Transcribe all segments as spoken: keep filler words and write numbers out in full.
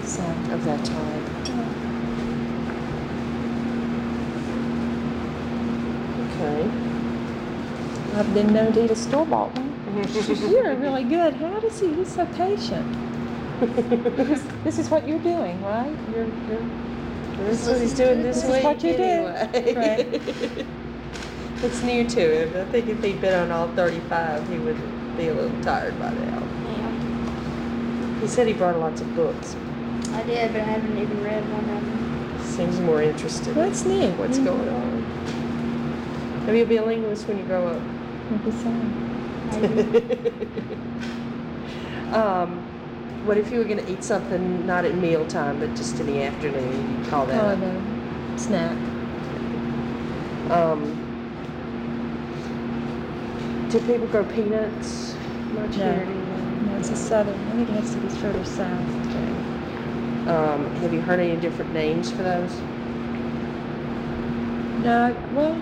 So. Of that time. Yeah. Okay. I didn't know to eat a store-bought one. You're really good. How does he? He's so patient. this, this is what you're doing, right? You're, you're, This is what he's doing this, this week is what you anyway. do. Right. It's new to him. I think if he'd been on all thirty-five, he would be a little tired by now. Yeah. He said he brought lots of books. I did, but I haven't even read one of them. Seems more interested That's in neat. what's Mm-hmm. going on. Maybe you'll be a linguist when you grow up. Maybe so. um, what if you were going to eat something not at mealtime, but just in the afternoon? You'd call that Oh, a no. Snack. Um, do people grow peanuts much No. here? No, it's a southern. I think it has to be further south. Okay. Um, have you heard any different names for those? No, well,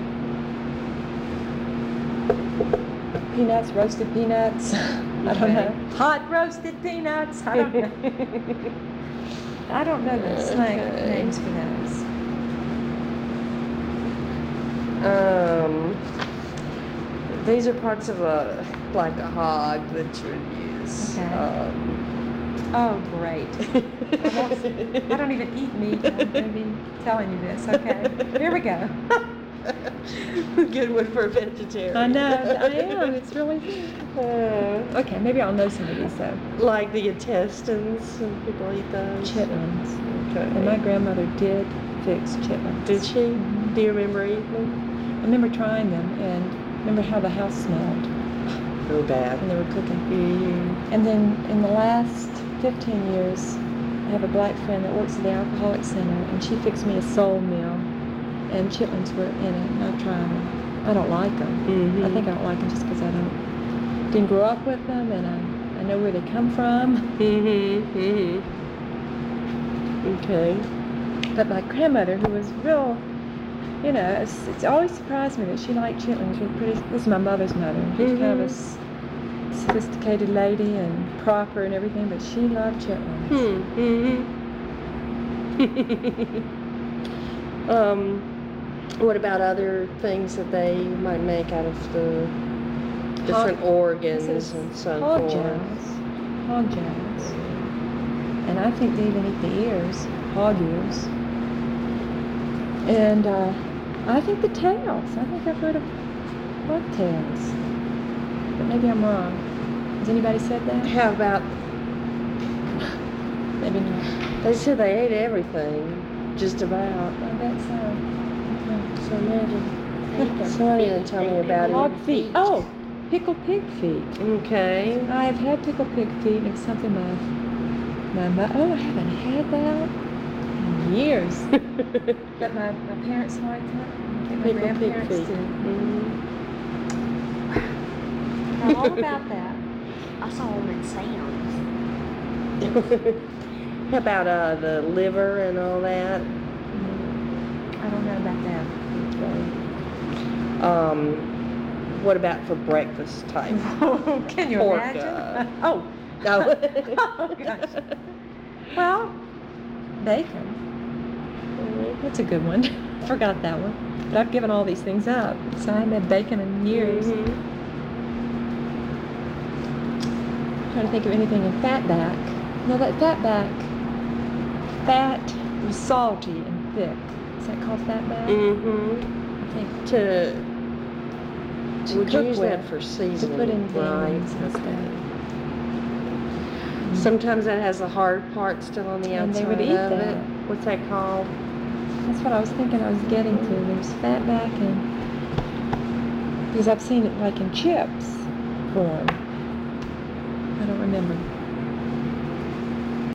peanuts, roasted peanuts. I don't Okay. know. Hot roasted peanuts. I don't know. I don't know the slang Okay. names for those. Um, these are parts of a, like a hog that you would use. Okay. Um, Oh, great. I, won't, I don't even eat meat. I'm going to be telling you this. Okay. Here we go. Good one for a vegetarian. I know. I am. It's really good. Uh, Okay, maybe I'll know some of these, though. like the intestines, some people eat those. Chitlins. Okay. And my grandmother did fix chitlins. Did she? Mhm. Do you remember eating them? I remember trying them and remember how the house smelled Really bad. when they were cooking. Mm-hmm. And then in the last fifteen years, I have a black friend that works at the Alcoholic Center, and she fixed me a soul meal, and chitlins were in it, and I've tried them. I don't like them. Mm-hmm. I think I don't like them just because I don't didn't grow up with them, and I, I know where they come from. Mm-hmm. Mm-hmm. Okay. But my grandmother, who was real, you know, it's, it's always surprised me that she liked chitlins. She was pretty, this is my mother's mother. She's kind of a s- sophisticated lady and proper and everything, but she loved chitlins. Hmm. Mm-hmm. um, what about other things that they might make out of the different Hog- organs this is and so hog forth? jowls. Hog jowls. And I think they even eat the ears, hog ears. And uh, I think the tails. I think I've heard of hog tails. But maybe I'm wrong. Has anybody said that? How about, Maybe not. they said they ate everything, just about. I bet so. So imagine. Somebody didn't tell me about Hog it. feet. Oh, pickled pig feet. Okay. I have had pickled pig feet, and it's something my my mo- oh, I haven't had that in years. But my, my parents liked it. I think my Pickled pig grandparents feet. did. Mhm. Now, all about that. I saw them in Sam's. How about uh, the liver and all that? I don't know about that. Um, what about for breakfast type? Can you Pork, imagine? uh, oh, No. oh gosh. Well, bacon. That's a good one. Forgot that one. But I've given all these things up, so I haven't had bacon in years. Mhm. Trying to think of anything in fatback. No, that fatback. Fat was salty and thick. Is that called fatback? Mhm. I think To to would you cook use with, that for to seasoning, put in right? beans and Okay. stuff. Sometimes that has the hard part still on the And outside they would eat of that. it. What's that called? That's what I was thinking I was getting to. There's fatback and because I've seen it like in chips form. I don't remember.